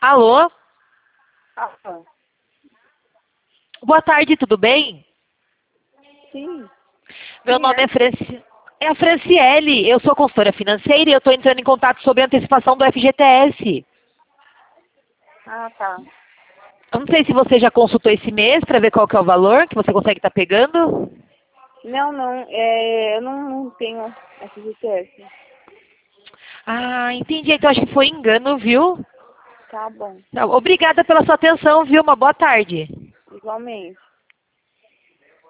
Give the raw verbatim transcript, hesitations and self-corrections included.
Alô? Ah, Boa tarde, tudo bem? sim. Meu Quem nome é? é Franci... É a Franciele, eu sou consultora financeira e eu estou entrando em contato sobre a antecipação do F G T S. Ah, tá. Eu não sei se você já consultou esse mês para ver qual que é o valor que você consegue estar pegando. Não, não, é, eu não, não tenho F G T S. Ah, entendi. Então acho que foi engano, viu? Tá bom, Tá, obrigada pela sua atenção, viu? Uma boa tarde. igualmente.